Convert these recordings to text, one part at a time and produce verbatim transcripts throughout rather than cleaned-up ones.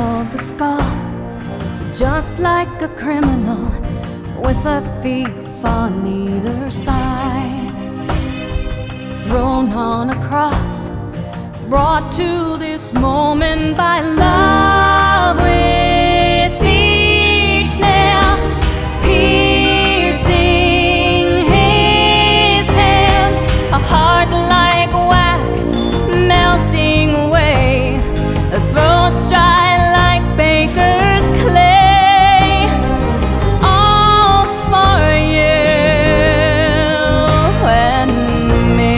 followed the skull, just like a criminal with a thief on either side. Thrown on a cross, brought to this moment by love, with each nail piercing his hands, a heart like wax melting away, a throat dry like baker's clay, all for you and me.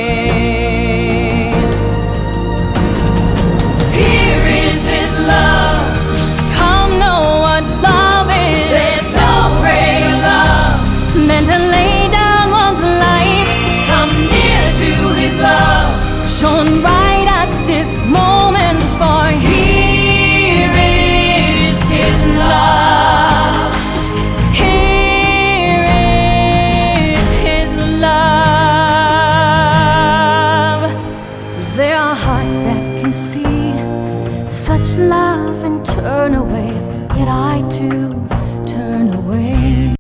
Here is his love. Come know what love is. There's no greater love than to lay down one's life. Come near to his love, shone right at this moment, for here is his love. Here is his love. Is there a heart that can see such love and turn away? Yet I too turn away.